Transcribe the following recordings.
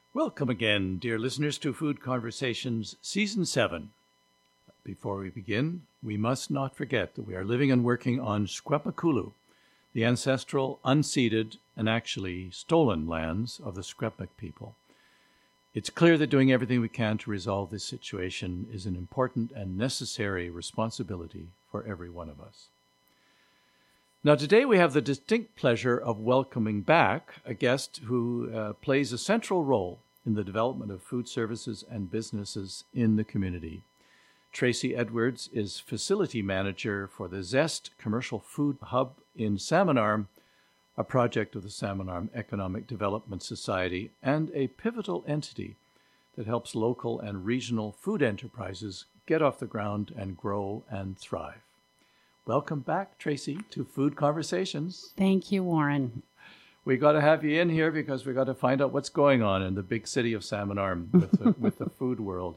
Welcome again, dear listeners, to Food Conversations Season 7. Before we begin, we must not forget that we are living and working on Secwepemcúlecw, the ancestral, unceded, and actually stolen lands of the Secwepemc people. It's clear that doing everything we can to resolve this situation is an important and necessary responsibility for every one of us. Now, today we have the distinct pleasure of welcoming back a guest who plays a central role in the development of food services and businesses in the community. Tracy Edwards is facility manager for the Zest Commercial Food Hub in Salmon Arm, a project of the Salmon Arm Economic Development Society and a pivotal entity that helps local and regional food enterprises get off the ground and grow and thrive. Welcome back, Tracy, to Food Conversations. Thank you, Warren. We got to have you in here because we got to find out what's going on in the big city of Salmon Arm with the food world.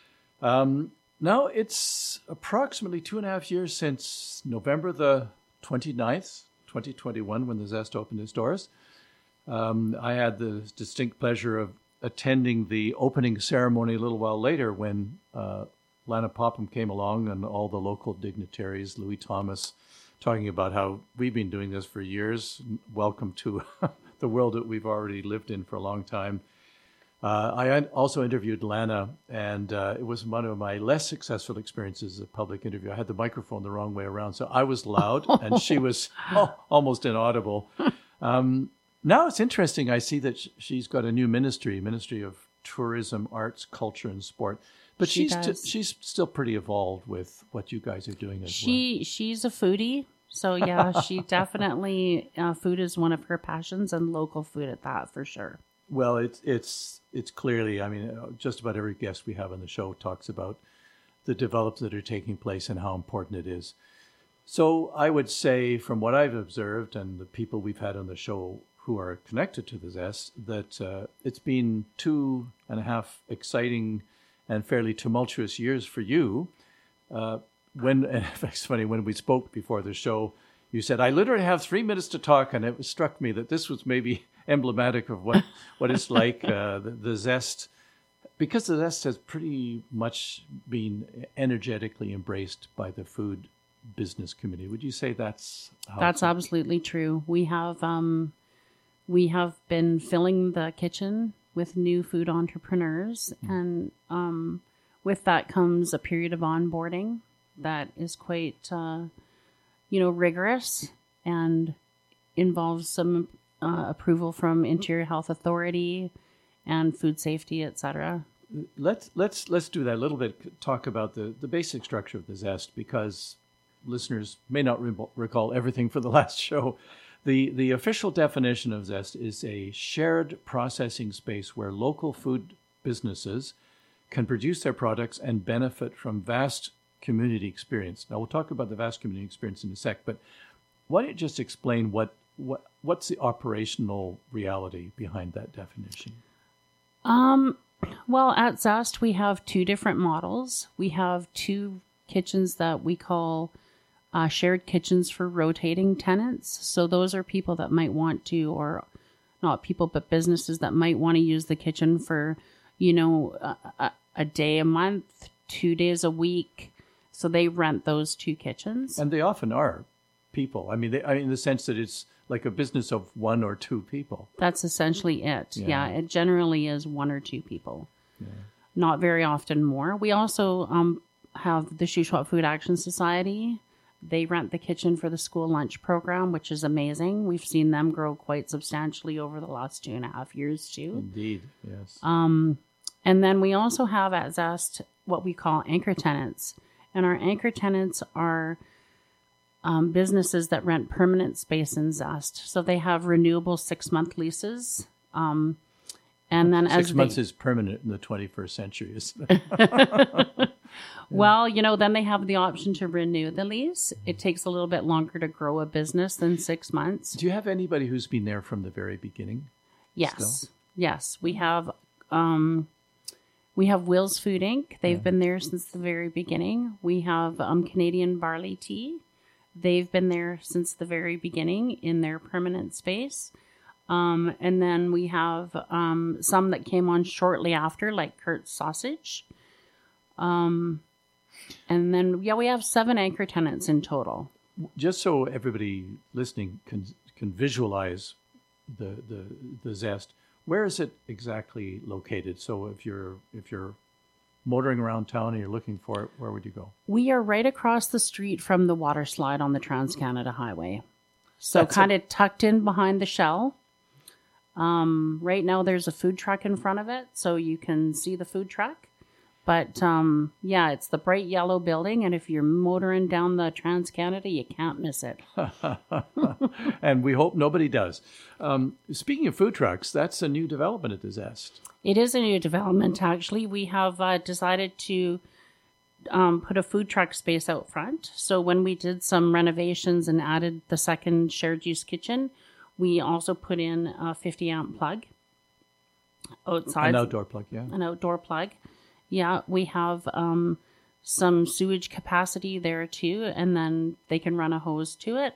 Now, it's approximately 2.5 years since November the 29th, 2021, when the Zest opened its doors. I had the distinct pleasure of attending the opening ceremony a little while later when Lana Popham came along and all the local dignitaries, Louis Thomas, talking about how we've been doing this for years. Welcome to the world that we've already lived in for a long time. I also interviewed Lana, and it was one of my less successful experiences as a public interview. I had the microphone the wrong way around, so I was loud, and she was almost inaudible. Now it's interesting. I see that she's got a new Ministry of Tourism, Arts, Culture, and Sport. But she's still pretty evolved with what you guys are doing as well. She's a foodie. So, yeah, she definitely, food is one of her passions, and local food at that, for sure. Well, it's clearly, I mean, just about every guest we have on the show talks about the developments that are taking place and how important it is. So I would say, from what I've observed and the people we've had on the show who are connected to the Zest, that it's been 2.5 exciting and fairly tumultuous years for you. It's funny, when we spoke before the show, you said, I literally have 3 minutes to talk, and it struck me that this was maybe emblematic of what it's like, the Zest, because the Zest has pretty much been energetically embraced by the food business community. Would you say that's how? That's absolutely true. We have been filling the kitchen with new food entrepreneurs, and with that comes a period of onboarding that is quite, rigorous and involves some approval from Interior Health Authority and food safety, etc. Let's do that a little bit. Talk about the basic structure of the Zest, because listeners may not recall everything for the last show. The official definition of Zest is a shared processing space where local food businesses can produce their products and benefit from vast community experience. Now, we'll talk about the vast community experience in a sec, but why don't you just explain what's the operational reality behind that definition? Well, at Zest, we have 2 different models. We have 2 kitchens that we call shared kitchens for rotating tenants. So those are people that might want to, or not people, but businesses that might want to use the kitchen for, a day a month, 2 days a week. So they rent those 2 kitchens. And they often are people. I mean, in the sense that it's like a business of 1 or 2 people. That's essentially it. Yeah, it generally is 1 or 2 people. Yeah. Not very often more. We also have the Shuswap Food Action Society. They rent the kitchen for the school lunch program, which is amazing. We've seen them grow quite substantially over the last 2.5 years, too. Indeed, yes. And then we also have at Zest what we call anchor tenants. And our anchor tenants are businesses that rent permanent space in Zest. So they have renewable 6-month leases. And then 6 months is permanent in the 21st century, isn't it? Well, then they have the option to renew the lease. It takes a little bit longer to grow a business than 6 months. Do you have anybody who's been there from the very beginning? Yes. Still? Yes. We have Will's Food Inc. They've been there since the very beginning. We have Canadian Barley Tea. They've been there since the very beginning in their permanent space. And then we have some that came on shortly after, like Kurt's Sausage. And then, we have 7 anchor tenants in total. Just so everybody listening can visualize the Zest, where is it exactly located? So if you're motoring around town and you're looking for it, where would you go? We are right across the street from the water slide on the Trans-Canada Highway. So kind of tucked in behind the Shell. Right now there's a food truck in front of it, so you can see the food truck. But it's the bright yellow building, and if you're motoring down the Trans-Canada, you can't miss it. And we hope nobody does. Speaking of food trucks, that's a new development at the Zest. It is a new development, actually. We have decided to put a food truck space out front. So when we did some renovations and added the second shared use kitchen, we also put in a 50-amp plug outside. An outdoor plug, yeah. An outdoor plug. Yeah, we have some sewage capacity there too, and then they can run a hose to it.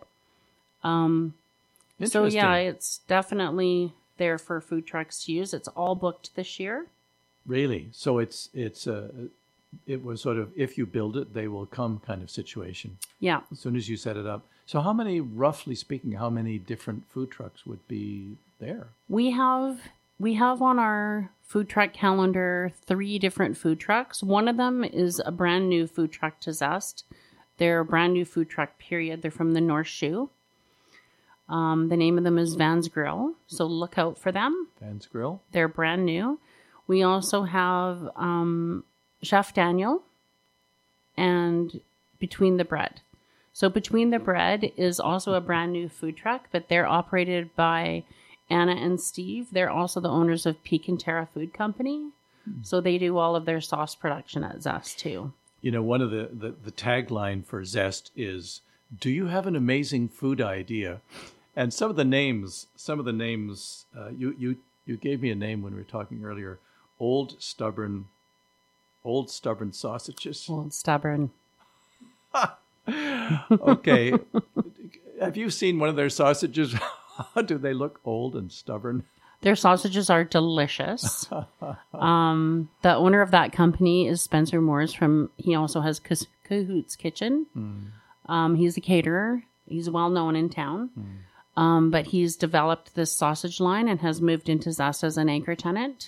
So yeah, it's definitely there for food trucks to use. It's all booked this year. Really? So it was sort of, if you build it, they will come kind of situation. Yeah. As soon as you set it up. So roughly speaking, how many different food trucks would be there? We have on our food truck calendar 3 different food trucks. One of them is a brand new food truck to Zest. They're a brand new food truck, period. They're from the North Shoe. The name of them is Van's Grill, so look out for them. Van's Grill. They're brand new. We also have Chef Daniel and Between the Bread. So Between the Bread is also a brand new food truck, but they're operated by Anna and Steve. They're also the owners of Peak and Terra Food Company. So they do all of their sauce production at Zest too. You know, one of the tagline for Zest is, "Do you have an amazing food idea?" And some of the names, you gave me a name when we were talking earlier. Old stubborn sausages. Old stubborn. Okay. Have you seen one of their sausages? Do they look old and stubborn? Their sausages are delicious. The owner of that company is Spencer Moores he also has Cahoots Kitchen. He's a caterer. He's well known in town. But he's developed this sausage line and has moved into Zest as an anchor tenant.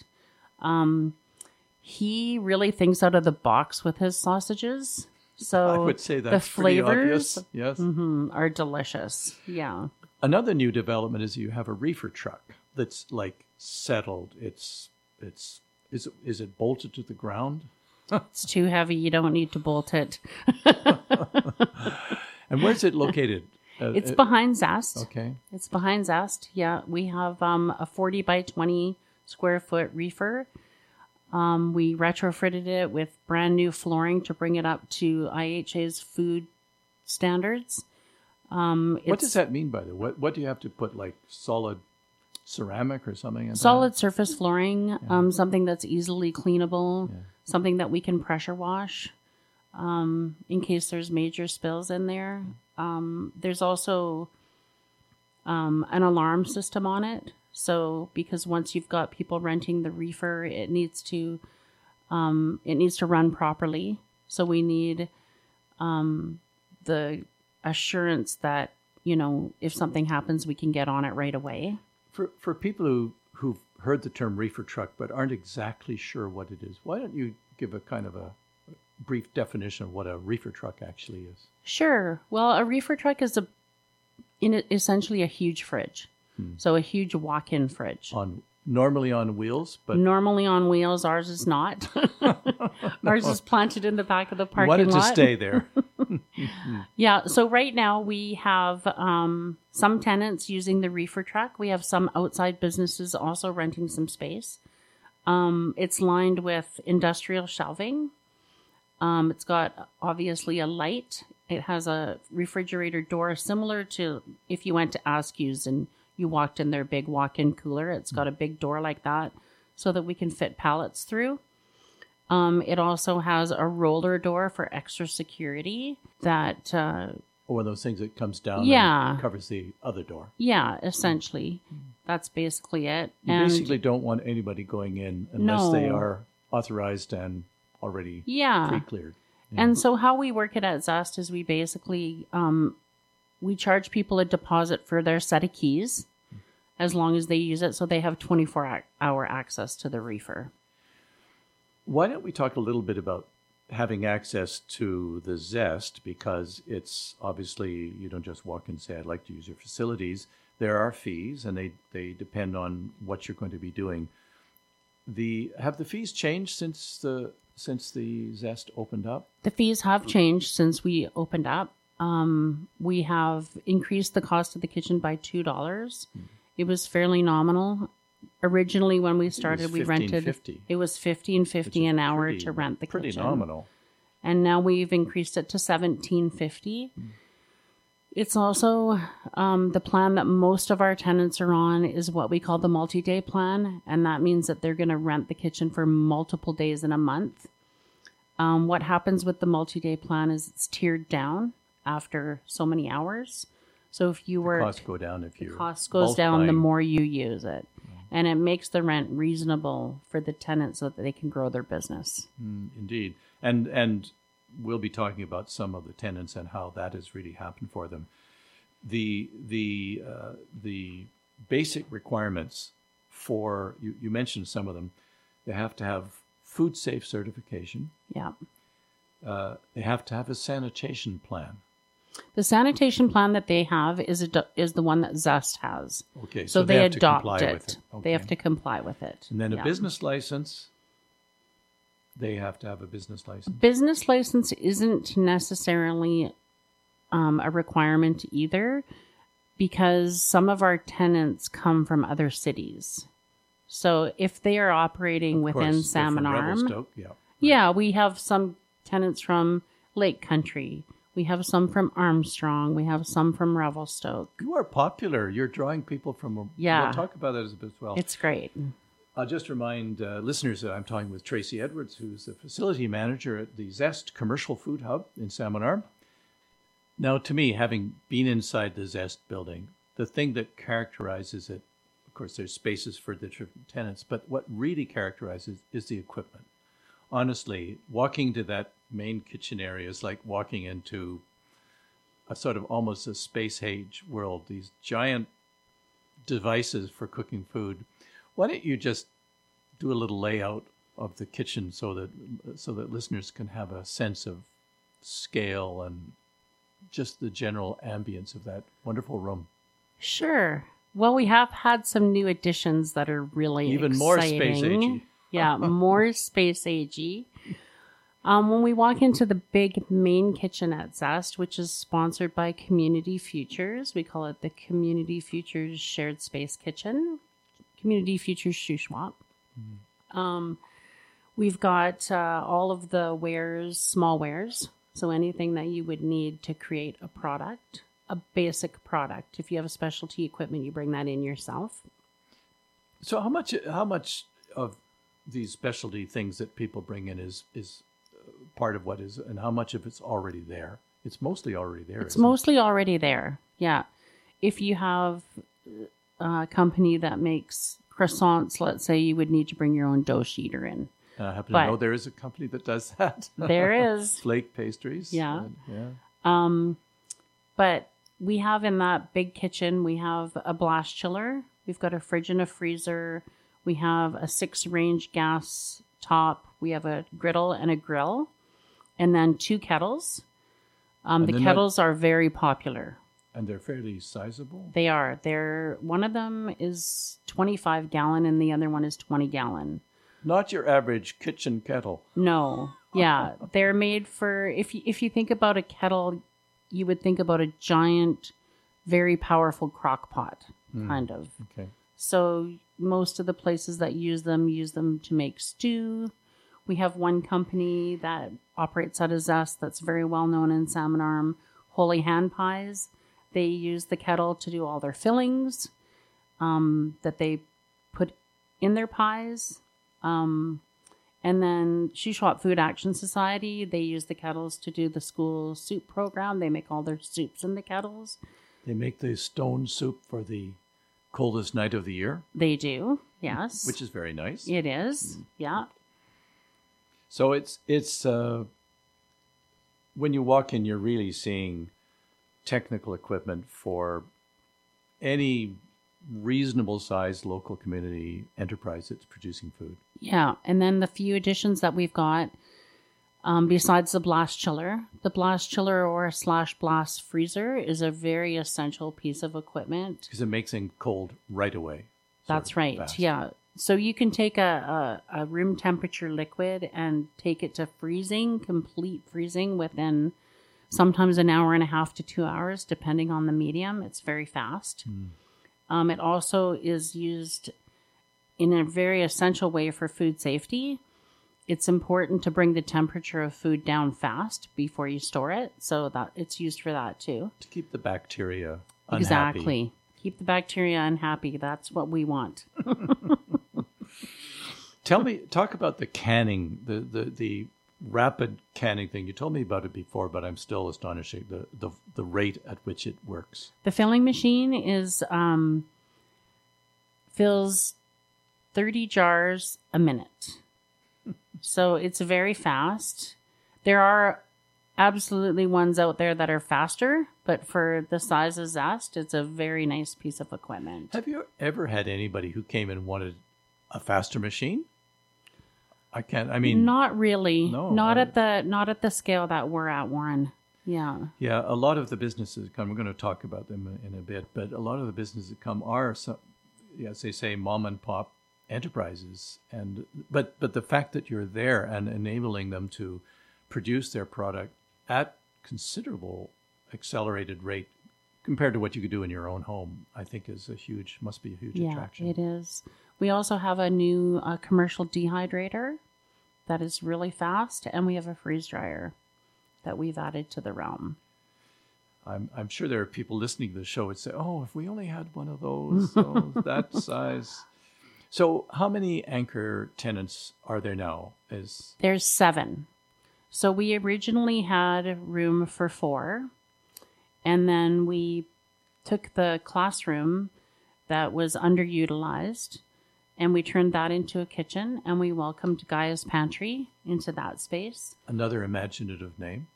He really thinks out of the box with his sausages. So I would say that's the flavors pretty obvious. Yes. Are delicious. Yeah. Another new development is you have a reefer truck that's like settled. Is it bolted to the ground? It's too heavy. You don't need to bolt it. And where's it located? It's behind Zest. Okay. It's behind Zest. Yeah. We have a 40 by 20 square foot reefer. We retrofitted it with brand new flooring to bring it up to IHA's food standards. What does that mean by that? What do you have to put, like solid ceramic or something? Solid surface flooring, something that's easily cleanable, something that we can pressure wash in case there's major spills in there. There's also an alarm system on it. So because once you've got people renting the reefer, it needs to run properly. So we need the assurance that, if something happens, we can get on it right away. For people who've heard the term reefer truck but aren't exactly sure what it is, why don't you give a kind of a brief definition of what a reefer truck actually is? Sure. Well, a reefer truck is essentially a huge fridge. So a huge walk-in fridge. Normally on wheels, but... Normally on wheels. Ours is not. Ours is planted in the back of the parking lot. You wanted to stay there. Yeah. So right now we have some tenants using the reefer truck. We have some outside businesses also renting some space. It's lined with industrial shelving. It's got obviously a light. It has a refrigerator door similar to if you went to Askew's and you walked in their big walk-in cooler. It's got a big door like that so that we can fit pallets through. It also has a roller door for extra security that one of those things that comes down Yeah. and covers the other door. Yeah, essentially. That's basically it. You And basically don't want anybody going in unless they No. are authorized and already yeah. pre-cleared. And so how we work it at Zest is we basically we charge people a deposit for their set of keys as long as they use it, so they have 24-hour access to the reefer. Why don't we talk a little bit about having access to the Zest, because it's obviously, you don't just walk in and say, I'd like to use your facilities. There are fees, and they depend on what you're going to be doing. Have the fees changed since the Zest opened up? The fees have changed since we opened up. We have increased the cost of the kitchen by $2. It was fairly nominal. Originally, when we started, we rented. $15.50. It was $15.50 an hour to rent the pretty kitchen. nominal. And now we've increased it to $17.50. It's also the plan that most of our tenants are on is what we call the multi-day plan, and that means that they're going to rent the kitchen for multiple days in a month. What happens with the multi-day plan is it's tiered down after so many hours. So if you were Costs go down if you cost goes down the more you use it, and it makes the rent reasonable for the tenants so that they can grow their business. Indeed. And we'll be talking about some of the tenants and how that has really happened for them. The basic requirements for, you mentioned some of them, they have to have food safe certification. Yeah. They have to have a sanitation plan. The sanitation plan that they have is the one that Zest has. Okay, So they they have to adopt comply it. with it. They have Okay. to comply with it. And then a Yeah. business license, they have to have a business license. Business license isn't necessarily a requirement either, because some of our tenants come from other cities. So if they are operating within Of course, they're from Salmon Arm, Revelstoke, yeah. yeah, we have some tenants from Lake Country. We have some from Armstrong. We have some from Revelstoke. You are popular. You're drawing people from... Yeah. We'll talk about that as well. It's great. I'll just remind listeners that I'm talking with Tracy Edwards, who's the facility manager at the Zest Commercial Food Hub in Salmon Arm. Now, to me, having been inside the Zest building, the thing that characterizes it, of course, there's spaces for the different tenants, but what really characterizes is the equipment. Honestly, walking to that main kitchen area is like walking into a sort of almost a space age world, these giant devices for cooking food. Why don't you just do a little layout of the kitchen so that listeners can have a sense of scale and just the general ambience of that wonderful room? Sure. Well, we have had some new additions that are really Even more exciting. space-agey. Yeah, more space agey. When we walk into the big main kitchen at Zest, which is sponsored by Community Futures, we call it the Community Futures Shared Space Kitchen, Community Futures Shuswap. We've got all of the wares, small wares, so anything that you would need to create a product, a basic product. If you have a specialty equipment, you bring that in yourself. So how much of these specialty things that people bring in is part of what is, and how much of it's already there? It's mostly already there. It's isn't it? mostly already there. Yeah. If you have a company that makes croissants, let's say, you would need to bring your own dough sheeter in. I happen but- to know there is a company that does that. There is. Flake Pastries. Yeah. Yeah. But we have in that big kitchen, we have a blast chiller. We've got a fridge and a freezer. We have a 6-range gas top. We have a griddle and a grill. And then 2 kettles. The then kettles are very popular. And they're fairly sizable. They are. One of them is 25 gallon and the other one is 20 gallon. Not your average kitchen kettle. No. Yeah. They're made for, if you think about a kettle, you would think about a giant, very powerful crock pot, kind of. Okay. So most of the places that use them to make stew. We have one company that operates out of Zest that's very well known in Salmon Arm, Holy Hand Pies. They use the kettle to do all their fillings that they put in their pies. And And then Shuswap Food Action Society, they use the kettles to do the school soup program. They make all their soups in the kettles. They make the stone soup for the coldest night of the year. They do, yes. Which is very nice. It is, yeah. So it's when you walk in, you're really seeing technical equipment for any reasonable sized local community enterprise that's producing food. Yeah, and then the few additions that we've got, besides the blast chiller or / blast freezer is a very essential piece of equipment. Because it makes things cold right away. That's right, fast. yeah. So you can take a room temperature liquid and take it to freezing, complete freezing within sometimes an hour and a half to 2 hours, depending on the medium. It's very fast. It also is used in a very essential way for food safety. It's important to bring the temperature of food down fast before you store it, so that it's used for that too. To keep the bacteria unhappy. Exactly. Keep the bacteria unhappy. That's what we want. Talk about the canning, the rapid canning thing. You told me about it before, but I'm still astonished at the rate at which it works. The filling machine is fills 30 jars a minute. So it's very fast. There are absolutely ones out there that are faster, but for the size of Zest, it's a very nice piece of equipment. Have you ever had anybody who came and wanted a faster machine? Not really. No, not at the scale that we're at, Warren. Yeah. Yeah, a lot of the businesses come, we're going to talk about them in a bit, but a lot of the businesses that come are, as they say, mom and pop enterprises. But the fact that you're there and enabling them to produce their product at considerable accelerated rate compared to what you could do in your own home, I think must be a huge attraction. Yeah, it is. We also have a new commercial dehydrator that is really fast, and we have a freeze dryer that we've added to the realm. I'm sure there are people listening to the show would say, "Oh, if we only had one of those, that size." So, how many anchor tenants are there now? There's 7. So we originally had room for 4, and then we took the classroom that was underutilized, and we turned that into a kitchen, and we welcomed Gaia's Pantry into that space. Another imaginative name.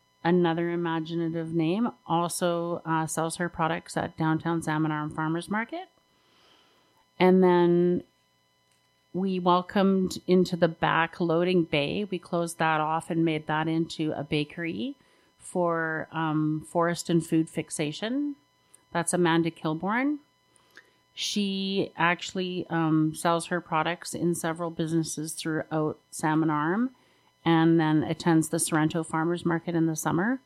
Also sells her products at downtown Salmon Arm Farmers Market. And then we welcomed into the back loading bay. We closed that off and made that into a bakery for Forest and Food Fixation. That's Amanda Kilborn. She actually sells her products in several businesses throughout Salmon Arm, and then attends the Sorrento Farmers Market in the summer.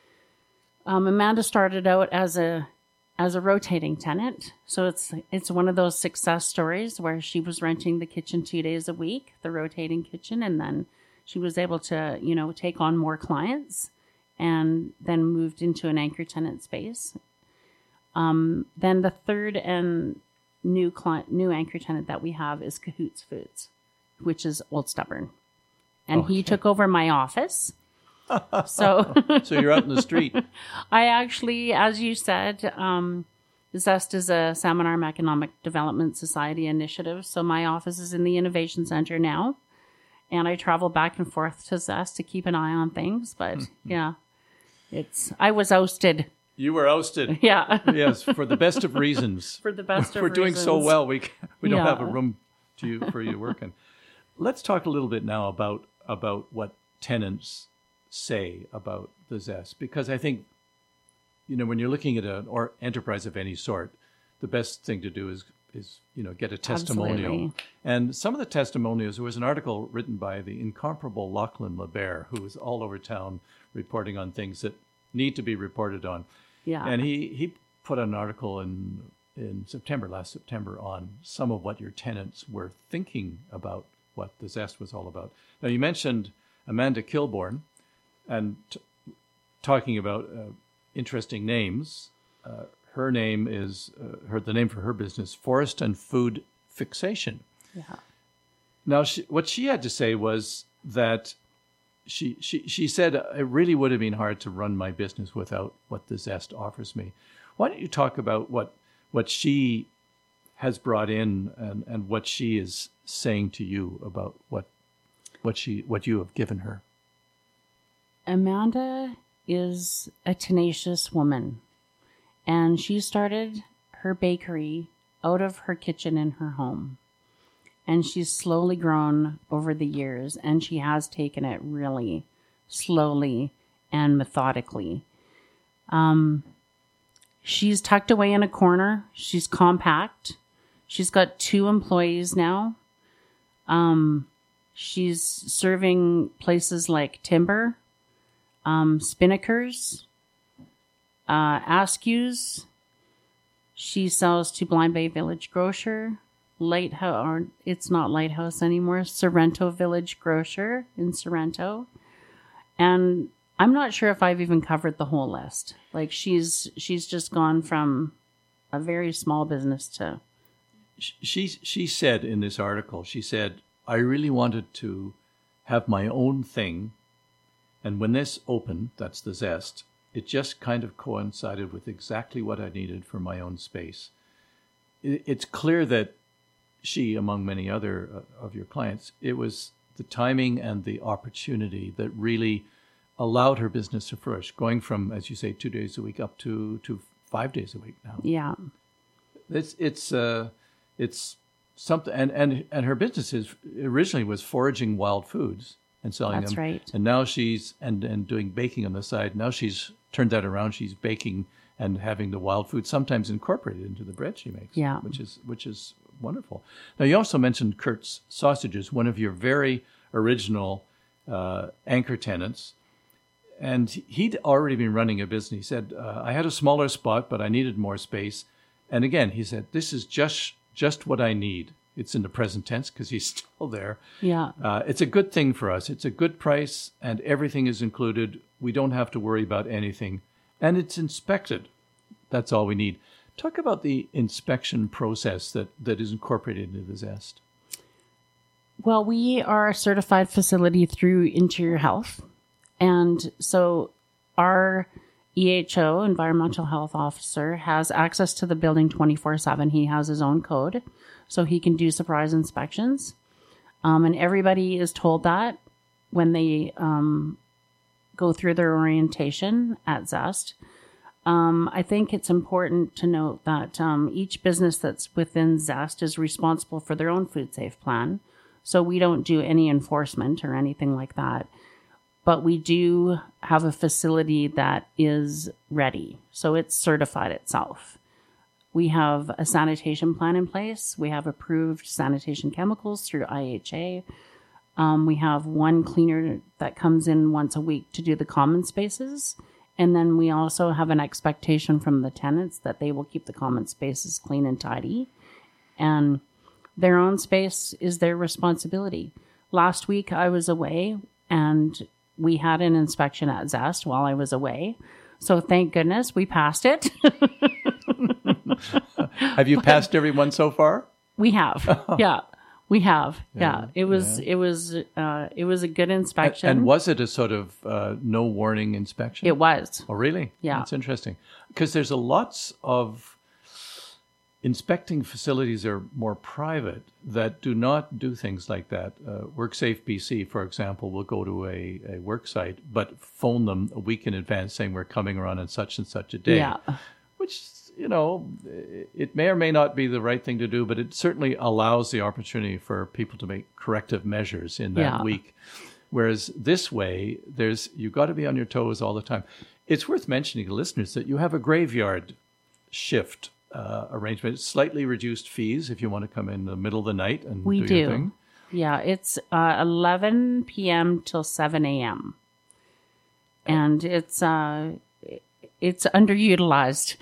Amanda started out as a rotating tenant, so it's one of those success stories where she was renting the kitchen 2 days a week, the rotating kitchen, and then she was able to take on more clients, and then moved into an anchor tenant space. Then the third and new anchor tenant that we have is Cahoots Foods, which is Old Stubborn. And he took over my office. So you're out in the street. I actually, as you said, Zest is a Salmon Arm Economic Development Society initiative. So my office is in the Innovation Center now. And I travel back and forth to Zest to keep an eye on things. But yeah, I was ousted. You were ousted. Yeah. Yes, for the best of reasons. For the best of We're reasons. doing so well, we don't have a room for you to work in. Let's talk a little bit now about what tenants say about the Zest, because I think, when you're looking at an enterprise of any sort, the best thing to do is get a testimonial. Absolutely. And some of the testimonials, there was an article written by the incomparable Lachlan LeBaire, who is all over town reporting on things that need to be reported on. Yeah. And he put an article in last September, on some of what your tenants were thinking about what the Zest was all about. Now, you mentioned Amanda Kilborn, and talking about interesting names. Her name is the name for her business, Forest and Food Fixation. Yeah. Now, what she had to say was that she said it really would have been hard to run my business without what the Zest offers me. Why don't you talk about what she has brought in and what she is saying to you about what you have given her? Amanda is a tenacious woman, and she started her bakery out of her kitchen in her home. And she's slowly grown over the years, and she has taken it really slowly and methodically. She's tucked away in a corner. She's compact. She's got 2 employees now. She's serving places like Timber, Spinnakers, Askew's. She sells to Blind Bay Village Grocer, Lighthouse, or it's not Lighthouse anymore, Sorrento Village Grocer in Sorrento. And I'm not sure if I've even covered the whole list. Like she's just gone from a very small business to... She said in this article, she said, I really wanted to have my own thing. And when this opened, that's the Zest, it just kind of coincided with exactly what I needed for my own space. It's clear that she, among many other of your clients, it was the timing and the opportunity that really allowed her business to flourish, going from, as you say, 2 days a week up to 5 days a week now. Yeah. It's something, and her business originally was foraging wild foods and selling them. That's right. And now she's and doing baking on the side. Now she's turned that around. She's baking and having the wild food sometimes incorporated into the bread she makes. Yeah. Which is wonderful. Now you also mentioned Kurt's Sausages, one of your very original anchor tenants. And he'd already been running a business. He said, I had a smaller spot, but I needed more space. And again, he said, this is just what I need. It's in the present tense because he's still there. Yeah. It's a good thing for us. It's a good price and everything is included. We don't have to worry about anything. And it's inspected. That's all we need. Talk about the inspection process that is incorporated into the Zest. Well, we are a certified facility through Interior Health. And so our EHO, Environmental Health Officer, has access to the building 24/7. He has his own code, so he can do surprise inspections. And everybody is told that when they go through their orientation at Zest. I think it's important to note that each business that's within Zest is responsible for their own food safe plan. So we don't do any enforcement or anything like that. But we do have a facility that is ready. So it's certified itself. We have a sanitation plan in place. We have approved sanitation chemicals through IHA. We have one cleaner that comes in once a week to do the common spaces. And then we also have an expectation from the tenants that they will keep the common spaces clean and tidy. And their own space is their responsibility. Last week I was away and we had an inspection at Zest while I was away. So thank goodness we passed it. Have you passed everyone so far? We have. Yeah. We have. Yeah. It was a good inspection. And was it a sort of no warning inspection? It was. Oh, really? Yeah. That's interesting. Because there's lots of inspecting facilities are more private that do not do things like that. WorkSafe BC, for example, will go to a work site, but phone them a week in advance saying we're coming around on such and such a day. Yeah. Which, it may or may not be the right thing to do, but it certainly allows the opportunity for people to make corrective measures in that week. Whereas this way, you've got to be on your toes all the time. It's worth mentioning to listeners that you have a graveyard shift arrangement, slightly reduced fees if you want to come in the middle of the night and do your thing. Yeah, it's 11 p.m. till 7 a.m. And it's underutilized.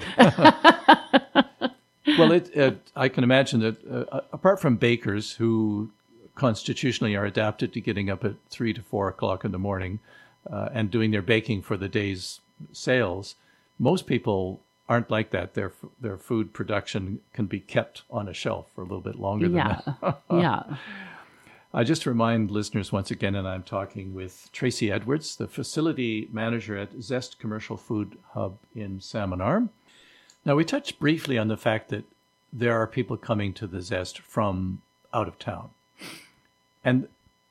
Well, I can imagine that apart from bakers who constitutionally are adapted to getting up at 3 to 4 o'clock in the morning and doing their baking for the day's sales, most people aren't like that. Their food production can be kept on a shelf for a little bit longer than that. Yeah. I just remind listeners once again, and I'm talking with Tracy Edwards, the facility manager at Zest Commercial Food Hub in Salmon Arm. Now, we touched briefly on the fact that there are people coming to the Zest from out of town. And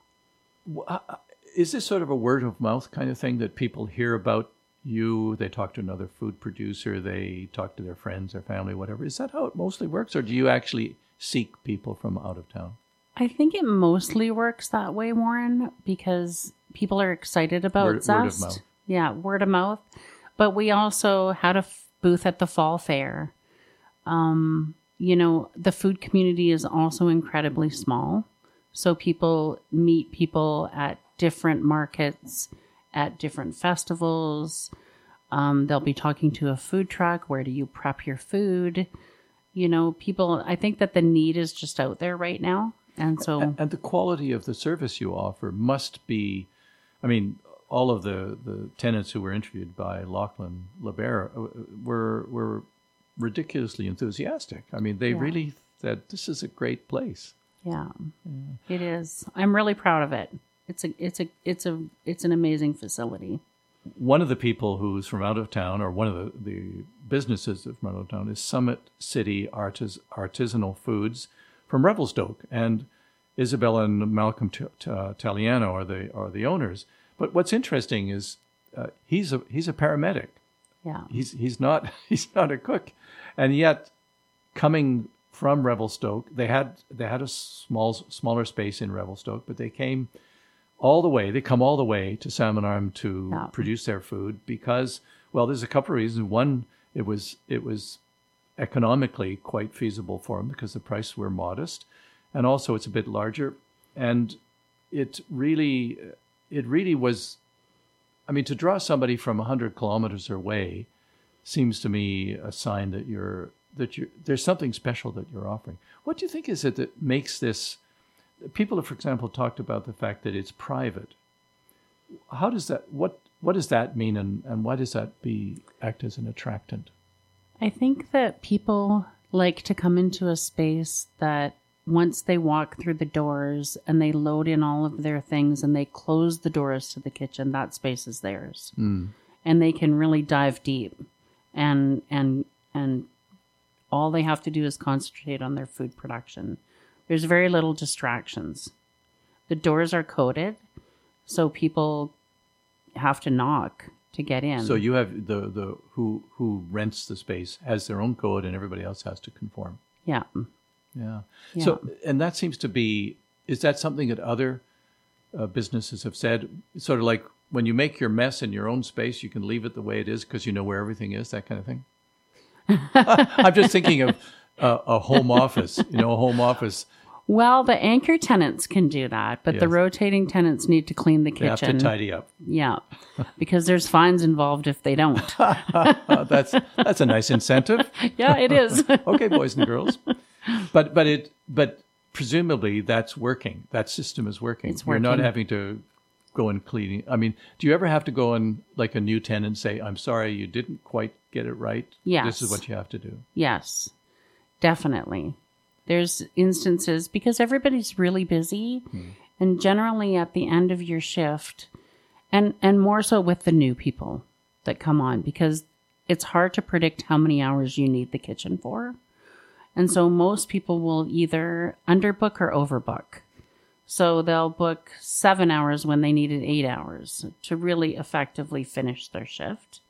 is this sort of a word of mouth kind of thing that people hear about you? They talk to another food producer, they talk to their friends, their family, whatever. Is that how it mostly works, or do you actually seek people from out of town? I think it mostly works that way, Warren, because people are excited about Zest. Word of mouth. Yeah, word of mouth. But we also had a booth at the fall fair. The food community is also incredibly small. So people meet people at different markets, at different festivals. They'll be talking to a food truck. Where do you prep your food? People, I think that the need is just out there right now. And so, and the quality of the service you offer must be, all of the tenants who were interviewed by Lachlan LeBaer were ridiculously enthusiastic. They really said, this is a great place. Yeah, it is. I'm really proud of it. It's an amazing facility. One of the people who's from out of town, or one of the businesses from out of town, is Summit City Artisanal Foods from Revelstoke, and Isabel and Malcolm Taliano are the owners. But what's interesting is he's a paramedic. Yeah, he's not a cook, and yet coming from Revelstoke, they had a smaller space in Revelstoke, but they come all the way to Salmon Arm to produce their food because, well, there's a couple of reasons. One, it was economically quite feasible for them because the prices were modest, and also it's a bit larger, and it really was. To draw somebody from 100 kilometers away seems to me a sign that there's something special that you're offering. What do you think is it that makes this? People have, for example, talked about the fact that it's private. How does that? What does that mean, and why does that act as an attractant? I think that people like to come into a space that once they walk through the doors and they load in all of their things and they close the doors to the kitchen, that space is theirs. And they can really dive deep and all they have to do is concentrate on their food production. There's very little distractions. The doors are coded, so people have to knock to get in. So you have the who rents the space has their own code, and everybody else has to conform. Yeah. So, and that seems to be, is that something that other businesses have said? It's sort of like when you make your mess in your own space, you can leave it the way it is because you know where everything is, that kind of thing. I'm just thinking of a home office, a home office. Well, the anchor tenants can do that, but the rotating tenants need to clean the kitchen. They have to tidy up. Yeah, because there's fines involved if they don't. That's a nice incentive. Yeah, it is. Okay, boys and girls. But presumably that's working. That system is working. It's working. You're not having to go and clean. Do you ever have to go and, like a new tenant, say, I'm sorry, you didn't quite get it right? Yes. This is what you have to do. Yes, definitely. There's instances because everybody's really busy, and generally at the end of your shift, and more so with the new people that come on, because it's hard to predict how many hours you need the kitchen for. And so most people will either underbook or overbook. So they'll book 7 hours when they needed 8 hours to really effectively finish their shift.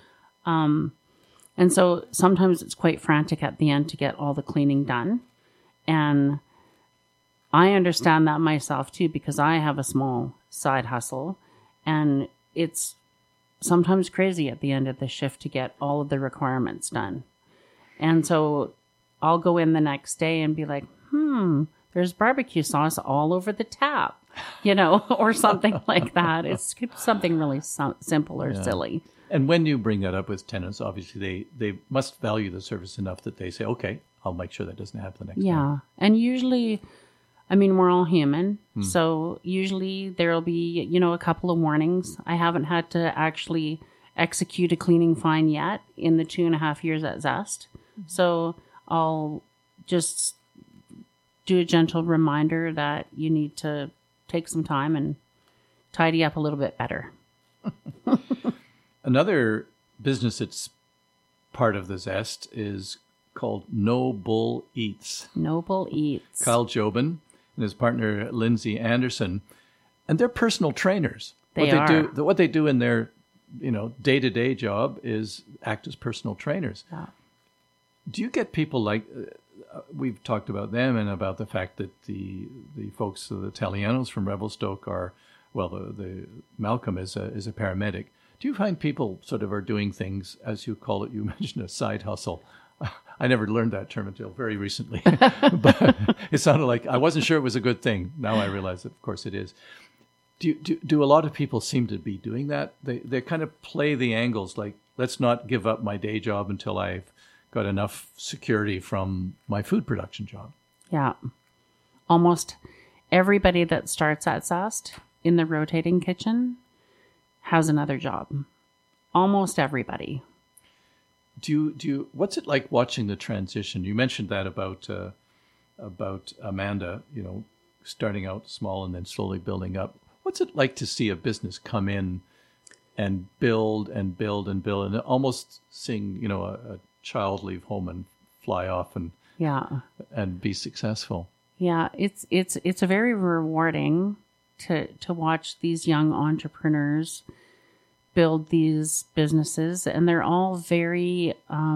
And so sometimes it's quite frantic at the end to get all the cleaning done. And I understand that myself too, because I have a small side hustle, and it's sometimes crazy at the end of the shift to get all of the requirements done. And so I'll go in the next day and be like, there's barbecue sauce all over the tap, or something like that. It's something really simple or silly. And when you bring that up with tenants, obviously they must value the service enough that they say, okay, I'll make sure that doesn't happen the next time. Yeah. And usually, we're all human. So usually there'll be, a couple of warnings. I haven't had to actually execute a cleaning fine yet in the 2.5 years at Zest. So I'll just do a gentle reminder that you need to take some time and tidy up a little bit better. Another business that's part of the Zest is called No Bull Eats. No Bull Eats. Kyle Jobin and his partner Lindsay Anderson, and they're personal trainers. They What they do in their day-to-day job is act as personal trainers. Yeah. Do you get people like we've talked about them and about the fact that the folks, the Italianos from Revelstoke are, well, the Malcolm is a paramedic. Do you find people sort of are doing things, as you call it, you mentioned a side hustle. I never learned that term until very recently, but it sounded like I wasn't sure it was a good thing. Now I realize that, of course, it is. Do a lot of people seem to be doing that? They kind of play the angles like, let's not give up my day job until I've got enough security from my food production job. Yeah. Almost everybody that starts at Zest in the rotating kitchen has another job. Almost everybody. Do you? What's it like watching the transition? You mentioned that about Amanda, starting out small and then slowly building up. What's it like to see a business come in and build and build and build, and almost seeing a child leave home and fly off and be successful? Yeah, it's a very rewarding to watch these young entrepreneurs build these businesses, and they're all very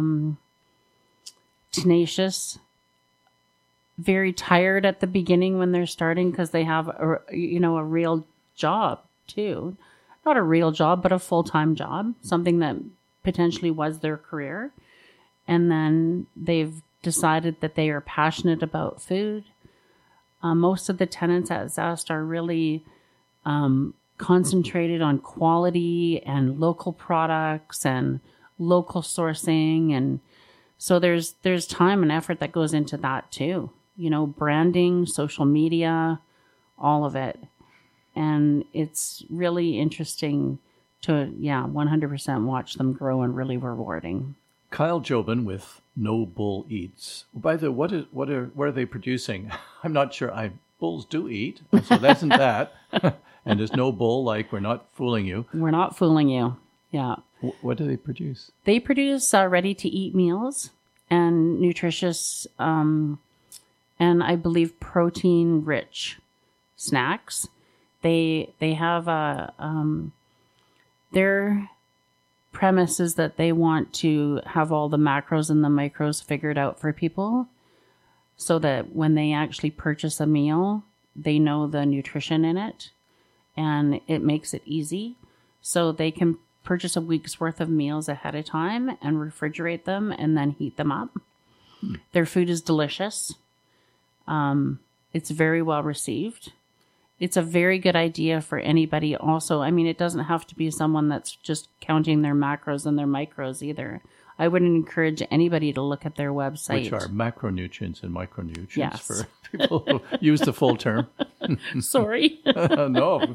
tenacious, very tired at the beginning when they're starting because they have a real job too. Not a real job, but a full-time job, something that potentially was their career. And then they've decided that they are passionate about food. Most of the tenants at Zest are really concentrated on quality and local products and local sourcing. And so there's time and effort that goes into that too. Branding, social media, all of it. And it's really interesting to, 100% watch them grow and really rewarding. Kyle Jobin with No Bull Eats. By the way, what are they producing? I'm not sure. Bulls do eat, so that isn't that. And there's no bull, like we're not fooling you. We're not fooling you. Yeah. What do they produce? They produce ready-to-eat meals and nutritious, and I believe protein-rich snacks. They have their premise is that they want to have all the macros and the micros figured out for people so that when they actually purchase a meal, they know the nutrition in it and it makes it easy. So they can purchase a week's worth of meals ahead of time and refrigerate them and then heat them up. Their food is delicious. It's very well received. It's a very good idea for anybody also. I mean, it doesn't have to be someone that's just counting their macros and their micros either. I would encourage anybody to look at their website. Which are macronutrients and micronutrients, yes, for people who use the full term. Sorry. No.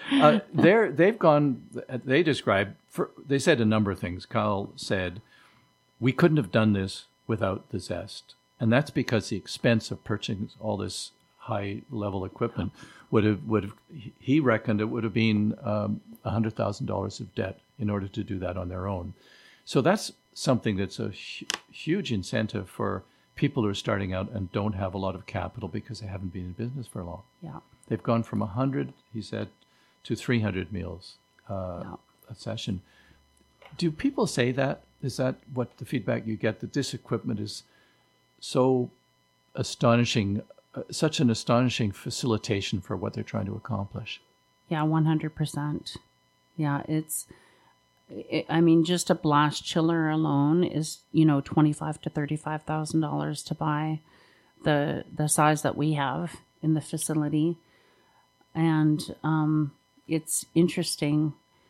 They said a number of things. Kyle said, we couldn't have done this without the Zest. And that's because the expense of purchasing all this high level equipment would have he reckoned it would have been $100,000 of debt in order to do that on their own. So that's something that's a huge incentive for people who are starting out and don't have a lot of capital because they haven't been in business for long. Yeah, they've gone from 100, he said, to 300 meals a session. Do people say that? Is that what the feedback you get, that this equipment is so astonishing? Such an astonishing facilitation for what they're trying to accomplish. Yeah, 100%. Yeah, I mean, just a blast chiller alone is, $25,000 to $35,000 to buy the size that we have in the facility. And it's interesting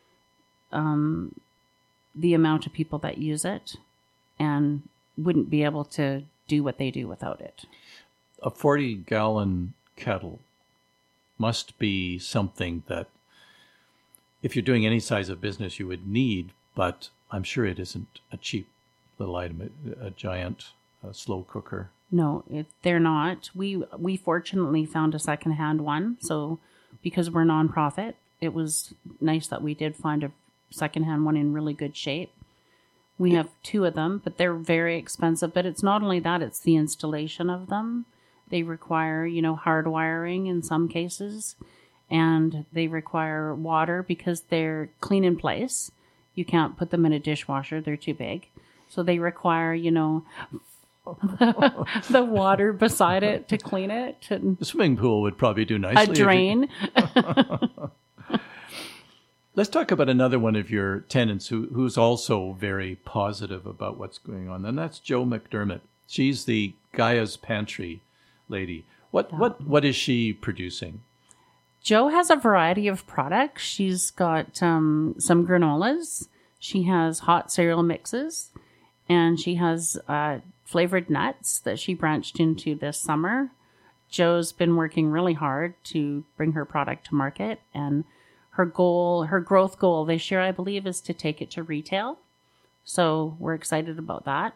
the amount of people that use it and wouldn't be able to do what they do without it. A 40-gallon kettle must be something that, if you're doing any size of business, you would need, but I'm sure it isn't a cheap little item, a giant slow cooker. No, they're not. We fortunately found a secondhand one. So because we're nonprofit, it was nice that we did find a secondhand one in really good shape. We have 2 of them, but they're very expensive. But it's not only that, it's the installation of them. They require, hard wiring in some cases, and they require water because they're clean in place. You can't put them in a dishwasher. They're too big. So they require, the water beside it to clean it. And the swimming pool would probably do nicely. A drain. Let's talk about another one of your tenants who's also very positive about what's going on, and that's Jo McDermott. She's the Gaia's Pantry lady. What is she producing? Jo has a variety of products. She's got some granolas. She has hot cereal mixes, and she has flavored nuts that she branched into this summer. Jo's been working really hard to bring her product to market, and her growth goal this year, I believe, is to take it to retail. So we're excited about that.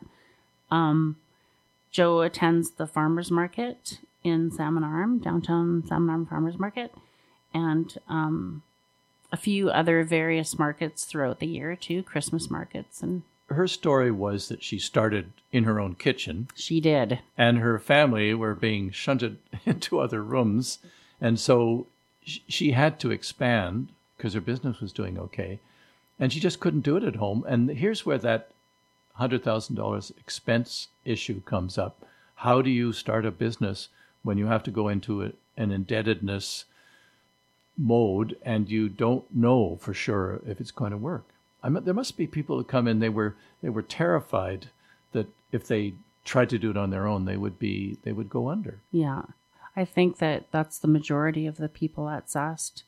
Jo attends the farmers market in Salmon Arm, downtown Salmon Arm Farmers Market, and a few other various markets throughout the year too, Christmas markets. And her story was that she started in her own kitchen. She did. And her family were being shunted into other rooms. And so she had to expand because her business was doing okay. And she just couldn't do it at home. And here's where that $100,000 expense issue comes up. How do you start a business when you have to go into an indebtedness mode and you don't know for sure if it's going to work? There must be people who come in, they were terrified that if they tried to do it on their own, they would go under. Yeah. I think that's the majority of the people at Zest.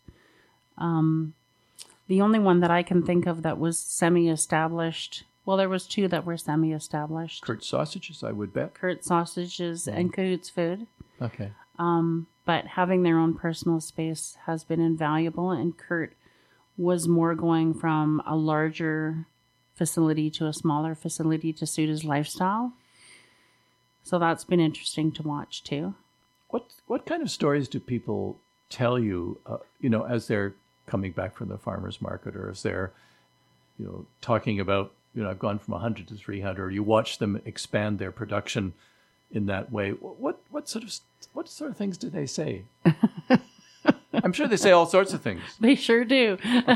The only one that I can think of that was semi-established, well, there was 2 that were semi-established. Kurt Sausages, I would bet. Kurt Sausages and Cahoots Food. Okay. But having their own personal space has been invaluable, and Kurt was more going from a larger facility to a smaller facility to suit his lifestyle. So that's been interesting to watch too. What kind of stories do people tell you, as they're coming back from the farmer's market, or as they're, talking about, I've gone from 100 to 300, or you watch them expand their production in that way? What sort of things do they say? I'm sure they say all sorts of things. They sure do.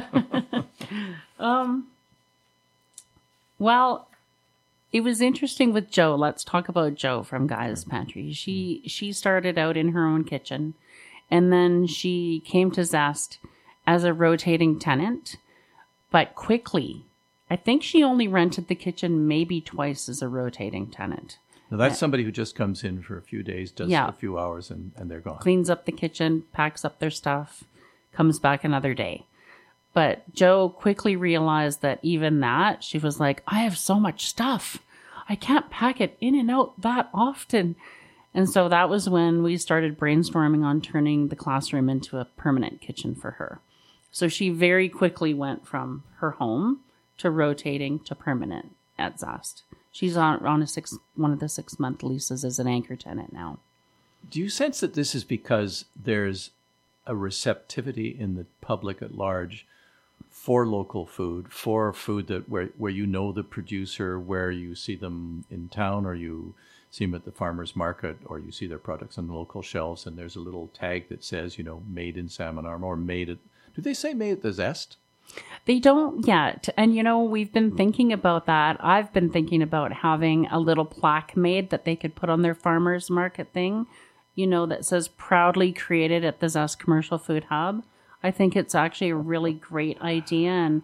Well, it was interesting with Jo. Let's talk about Jo from Gaia's Pantry. She started out in her own kitchen, and then she came to Zest as a rotating tenant, but quickly. I think she only rented the kitchen maybe twice as a rotating tenant. Now that's somebody who just comes in for a few days, does a few hours, and they're gone. Cleans up the kitchen, packs up their stuff, comes back another day. But Jo quickly realized that even that, she was like, I have so much stuff. I can't pack it in and out that often. And so that was when we started brainstorming on turning the classroom into a permanent kitchen for her. So she very quickly went from her home to rotating to permanent at Zest. She's on one of the 6-month leases as an anchor tenant now. Do you sense that this is because there's a receptivity in the public at large for local food, for food that where you know the producer, where you see them in town, or you see them at the farmer's market, or you see their products on the local shelves, and there's a little tag that says, made in Salmon Arm, or made at... Do they say made at the Zest? They don't yet. And, we've been thinking about that. I've been thinking about having a little plaque made that they could put on their farmer's market thing, that says proudly created at the Zest Commercial Food Hub. I think it's actually a really great idea, and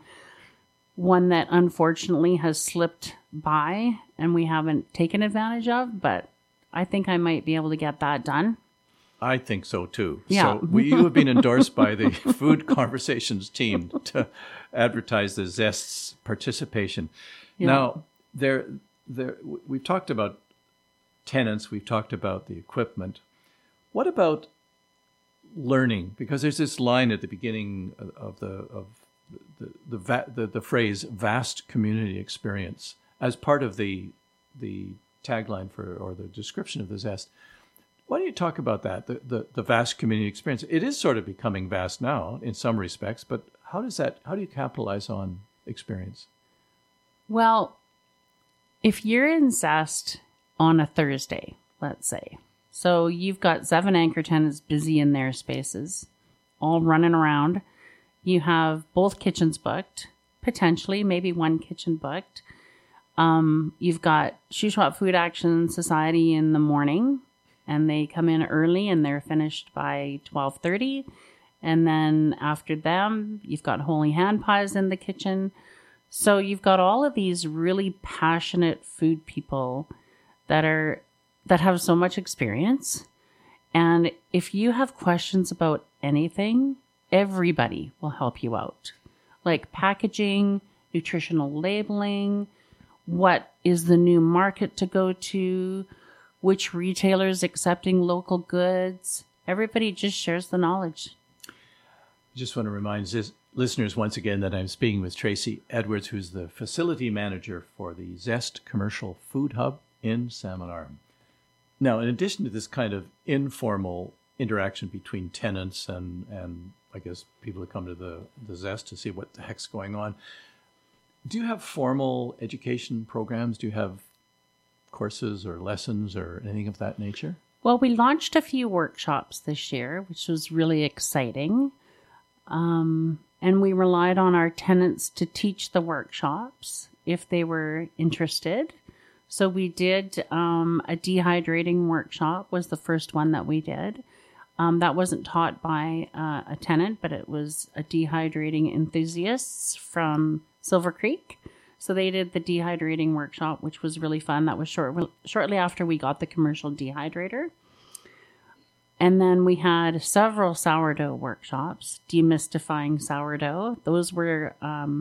one that unfortunately has slipped by and we haven't taken advantage of, but I think I might be able to get that done. I think so too. Yeah. So you have been endorsed by the Food Conversations team to advertise the Zest's participation. Yeah. Now, we've talked about tenants, we've talked about the equipment. What about learning? Because there's this line at the beginning of the phrase "vast community experience" as part of the tagline or the description of the Zest. Why don't you talk about that, the vast community experience? It is sort of becoming vast now in some respects, but how do you capitalize on experience? Well, if you're in Zest on a Thursday, let's say, so you've got 7 anchor tenants busy in their spaces, all running around. You have both kitchens booked, potentially, maybe one kitchen booked. You've got Shuswap Food Action Society in the morning, and they come in early and they're finished by 12:30. And then after them, you've got Holy Hand Pies in the kitchen. So you've got all of these really passionate food people that have so much experience. And if you have questions about anything, everybody will help you out. Like packaging, nutritional labeling, what is the new market to go to, which retailers accepting local goods. Everybody just shares the knowledge. I just want to remind listeners once again that I'm speaking with Tracy Edwards, who's the facility manager for the Zest Commercial Food Hub in Salmon Arm. Now, in addition to this kind of informal interaction between tenants and I guess people who come to the Zest to see what the heck's going on, do you have formal education programs? Do you have courses or lessons or anything of that nature? Well, we launched a few workshops this year, which was really exciting. And we relied on our tenants to teach the workshops if they were interested. So we did a dehydrating workshop was the first one that we did. That wasn't taught by a tenant, but it was a dehydrating enthusiasts from Silver Creek. So they did the dehydrating workshop, which was really fun. That was shortly after we got the commercial dehydrator. And then we had several sourdough workshops, demystifying sourdough. Those were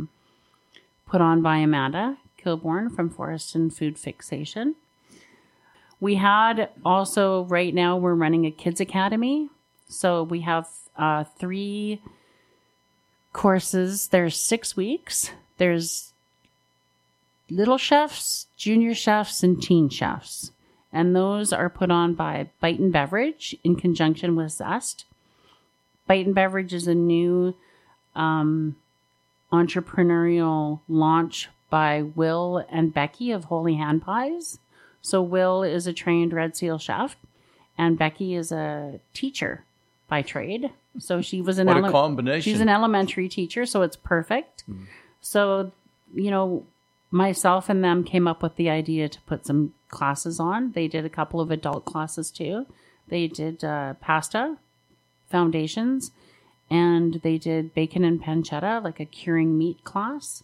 put on by Amanda Kilborn from Forest and Food Fixation. We had also, right now, we're running a kids academy. So we have 3 courses. There's 6 weeks. There's little chefs, junior chefs, and teen chefs. And those are put on by Bite and Beverage in conjunction with Zest. Bite and Beverage is a new entrepreneurial launch by Will and Becky of Holy Hand Pies. So Will is a trained Red Seal chef, and Becky is a teacher by trade. So she was what a combination. She's an elementary teacher, so it's perfect. So, myself and them came up with the idea to put some classes on. They did a couple of adult classes too. They did pasta foundations, and they did bacon and pancetta, like a curing meat class.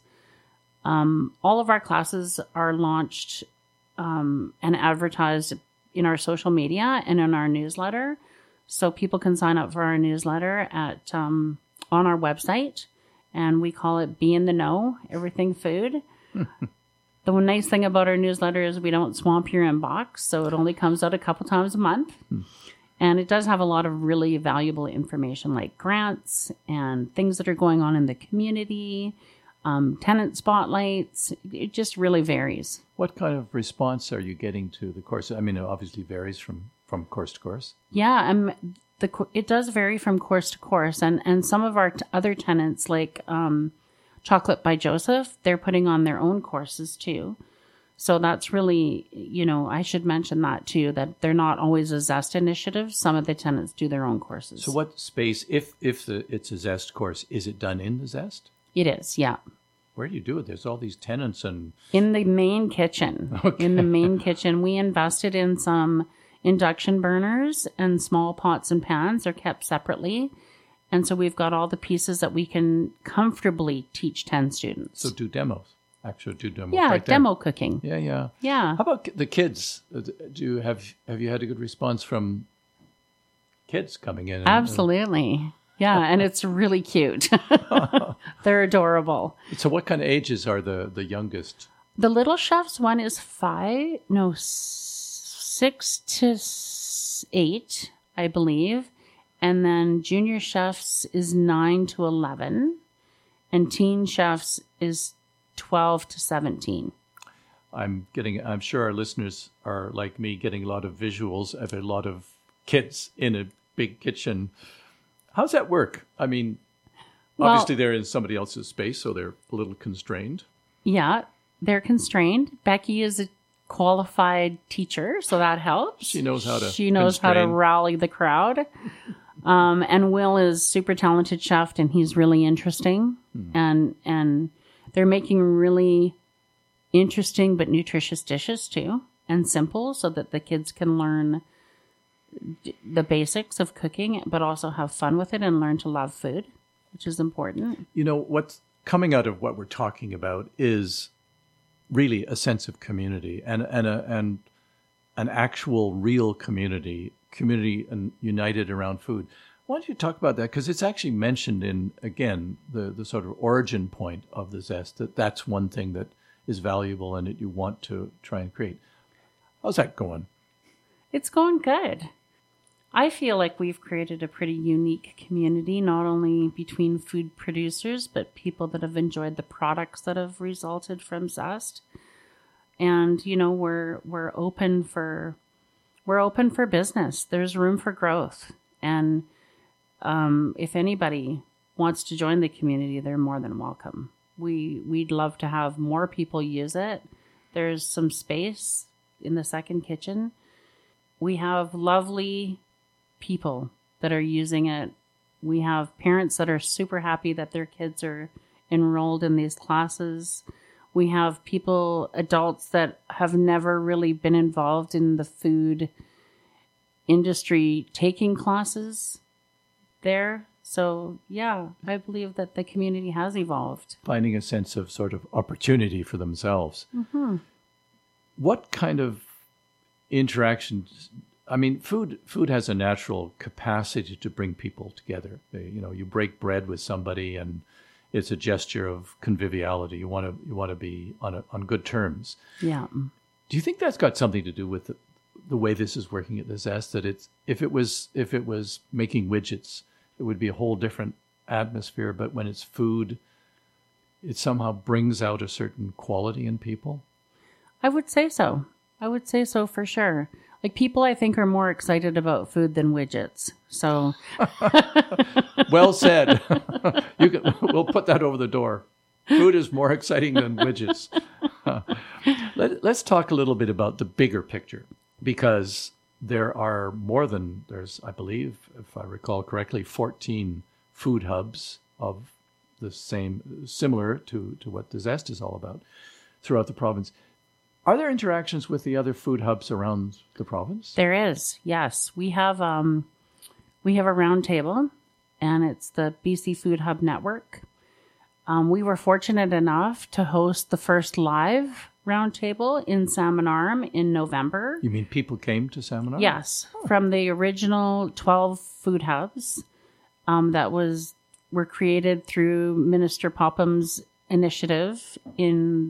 All of our classes are launched and advertised in our social media and in our newsletter. So people can sign up for our newsletter at on our website, and we call it Be in the Know, Everything Food. The one nice thing about our newsletter is we don't swamp your inbox, so it only comes out a couple times a month. And it does have a lot of really valuable information like grants and things that are going on in the community, tenant spotlights. It just really varies. What kind of response are you getting to the course? I mean, it obviously varies from course to course. Yeah, it does vary from course to course. And some of our other tenants, like Chocolate by Joseph, they're putting on their own courses too. So that's really, I should mention that too, that they're not always a Zest initiative. Some of the tenants do their own courses. So what space, if it's a Zest course, is it done in the Zest? It is, yeah. Where do you do it? There's all these tenants and... In the main kitchen. Okay. In the main kitchen. We invested in some induction burners and small pots and pans. They're kept separately. And so we've got all the pieces that we can comfortably teach 10 students. So do demos. Actually do demos. Yeah, right demo cooking. Yeah. Yeah. How about the kids? Have you had a good response from kids coming in? Absolutely. Yeah, and it's really cute. They're adorable. So what kind of ages are the youngest? The Little Chefs one is 6 to 8, I believe. And then Junior Chefs is 9 to 11. And Teen Chefs is 12 to 17. I'm sure our listeners are like me, getting a lot of visuals of a lot of kids in a big kitchen. How's that work? I mean, obviously they're in somebody else's space, so they're a little constrained. Yeah, they're constrained. Becky is a qualified teacher, so that helps. She knows how to how to rally the crowd. And Will is super talented chef, and he's really interesting. And they're making really interesting but nutritious dishes too, and simple, so that the kids can learn the basics of cooking, but also have fun with it and learn to love food, which is important. You know, what's coming out of what we're talking about is really a sense of community and an actual real community and united around food. Why don't you talk about that? Because it's actually mentioned in, again, the sort of origin point of the Zest, that's one thing that is valuable and that you want to try and create. How's that going? It's going good. I feel like we've created a pretty unique community, not only between food producers, but people that have enjoyed the products that have resulted from Zest. And, you know, we're open for business. There's room for growth. And if anybody wants to join the community, they're more than welcome. We'd love to have more people use it. There's some space in the second kitchen. We have lovely people that are using it. We have parents that are super happy that their kids are enrolled in these classes. We have adults that have never really been involved in the food industry taking classes there. So, yeah, I believe that the community has evolved. Finding a sense of sort of opportunity for themselves. Mm-hmm. What kind of interactions? I mean, food has a natural capacity to bring people together. You know, you break bread with somebody, and it's a gesture of conviviality. You want to be on good terms. Yeah. Do you think that's got something to do with the way this is working at the Zest? That if it was making widgets, it would be a whole different atmosphere. But when it's food, it somehow brings out a certain quality in people. I would say so. For sure. Like, people, I think, are more excited about food than widgets. So, well said. We'll put that over the door. Food is more exciting than widgets. Let's talk a little bit about the bigger picture, because there are there's, I believe, if I recall correctly, 14 food hubs of the similar to what the Zest is all about throughout the province. Are there interactions with the other food hubs around the province? There is, yes. We have a round table, and it's the BC Food Hub Network. We were fortunate enough to host the first live roundtable in Salmon Arm in November. You mean people came to Salmon Arm? Yes, from the original 12 food hubs that were created through Minister Popham's initiative in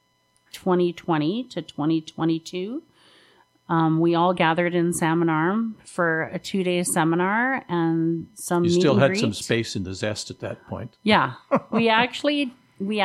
2020 to 2022. We all gathered in Salmon Arm for a 2-day seminar and some. You still had some space in the Zest at that point. Yeah, we actually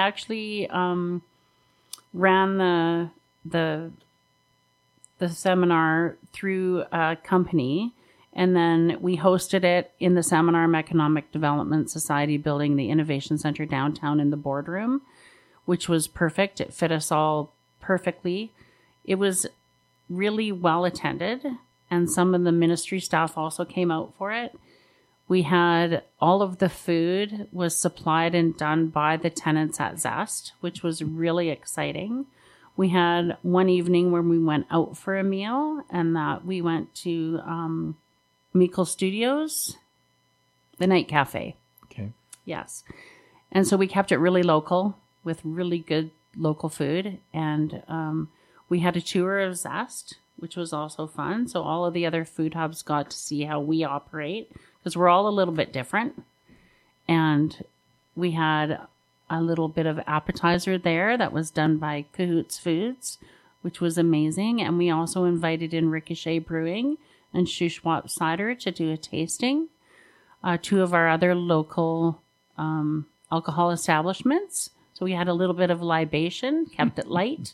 ran the seminar through a company, and then we hosted it in the Salmon Arm Economic Development Society building, the Innovation Center downtown, in the boardroom, which was perfect. It fit us all perfectly. It was really well attended, and some of the ministry staff also came out for it. We had all of the food was supplied and done by the tenants at Zest, which was really exciting. We had one evening where we went out for a meal, and that we went to Meikle Studios, the night cafe. Okay. Yes. And so we kept it really local with really good local food. And we had a tour of Zest, which was also fun. So all of the other food hubs got to see how we operate, because we're all a little bit different. And we had a little bit of appetizer there that was done by Cahoots Foods, which was amazing. And we also invited in Ricochet Brewing and Shuswap Cider to do a tasting. 2 of our other local alcohol establishments. So we had a little bit of libation, kept it light.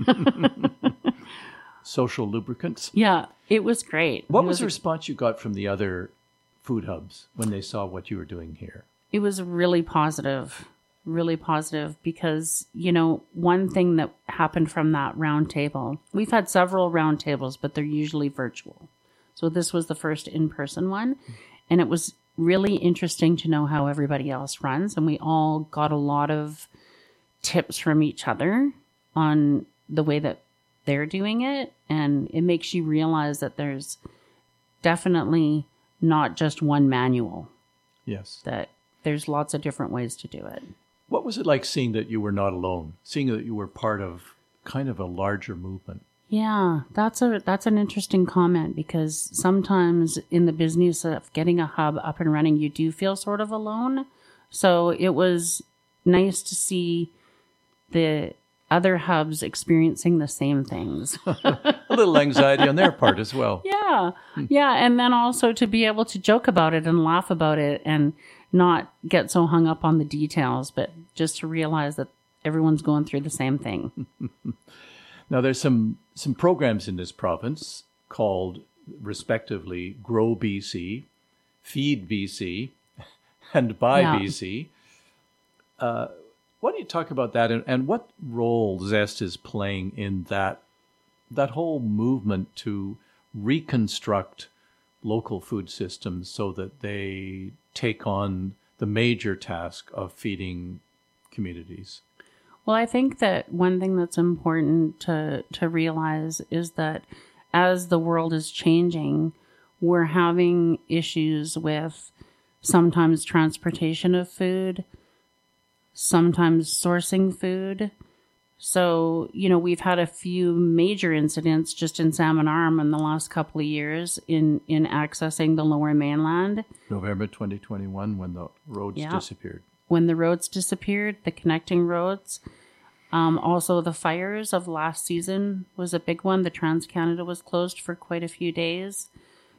Social lubricants. Yeah, it was great. What was the response you got from the other food hubs when they saw what you were doing here? It was really positive because, one thing that happened from that round table, we've had several round tables, but they're usually virtual. So this was the first in-person one. And it was really interesting to know how everybody else runs. And we all got a lot of tips from each other on the way that they're doing it. And it makes you realize that there's definitely not just one manual. Yes. That there's lots of different ways to do it. What was it like seeing that you were not alone, seeing that you were part of kind of a larger movement? Yeah, that's an interesting comment, because sometimes in the business of getting a hub up and running, you do feel sort of alone. So it was nice to see the other hubs experiencing the same things. A little anxiety on their part as well. Yeah. Yeah. And then also to be able to joke about it and laugh about it and not get so hung up on the details, but just to realize that everyone's going through the same thing. Now, there's some programs in this province called, respectively, Grow BC, Feed BC, and Buy BC. Why don't you talk about that and what role Zest is playing in that whole movement to reconstruct local food systems so that they take on the major task of feeding communities? Well, I think that one thing that's important to realize is that as the world is changing, we're having issues with sometimes transportation of food, sometimes sourcing food. So, we've had a few major incidents just in Salmon Arm in the last couple of years in accessing the Lower Mainland. November 2021, when the roads disappeared. When the roads disappeared, the connecting roads. Also, the fires of last season was a big one. The Trans-Canada was closed for quite a few days,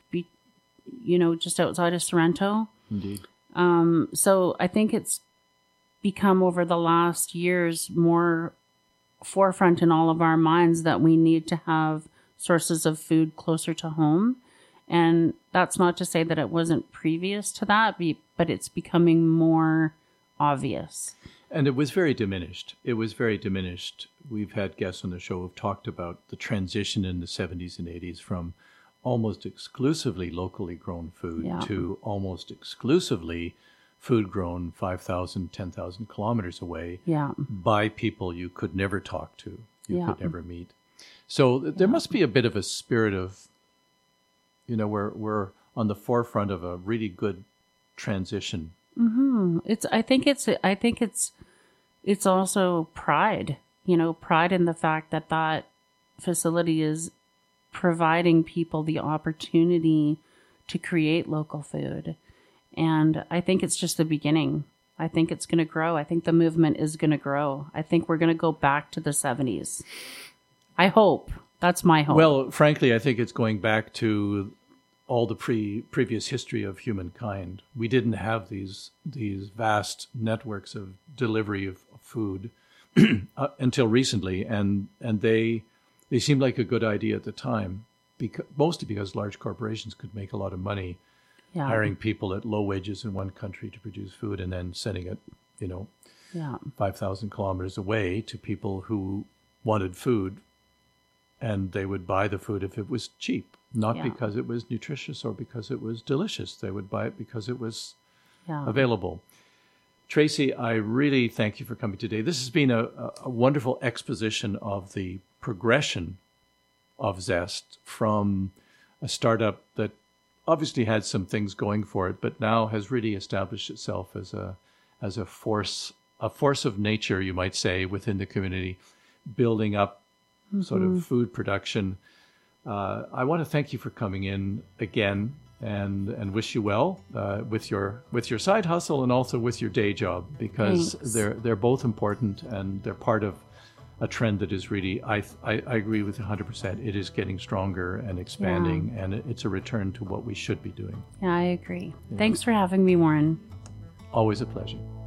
just outside of Sorrento. Indeed. So I think it's become over the last years more forefront in all of our minds that we need to have sources of food closer to home. And that's not to say that it wasn't previous to that, but it's becoming more obvious. And it was very diminished. We've had guests on the show who've talked about the transition in the 70s and 80s from almost exclusively locally grown food to almost exclusively food grown 5,000, 10,000 kilometers away by people you could never talk to, you could never meet. So there must be a bit of a spirit of, we're on the forefront of a really good transition. Mm-hmm. I think it's also pride, pride in the fact that facility is providing people the opportunity to create local food. And I think it's just the beginning. I think it's going to grow. I think the movement is going to grow. I think we're going to go back to the 70s. I hope. That's my hope. Well, frankly, I think it's going back to all the previous history of humankind. We didn't have these vast networks of delivery of food until recently, and they seemed like a good idea at the time, mostly because large corporations could make a lot of money hiring people at low wages in one country to produce food and then sending it, 5,000 kilometers away to people who wanted food, and they would buy the food if it was cheap. Not because it was nutritious or because it was delicious. They would buy it because it was available. Tracy, I really thank you for coming today. This has been a wonderful exposition of the progression of Zest from a startup that obviously had some things going for it, but now has really established itself as a force of nature, you might say, within the community, building up sort of food production. I want to thank you for coming in again and wish you well with your side hustle and also with your day job, because they're both important and they're part of a trend that is really, I agree with you 100%. It is getting stronger and expanding, and it's a return to what we should be doing. Yeah, I agree. Thanks for having me, Warren. Always a pleasure.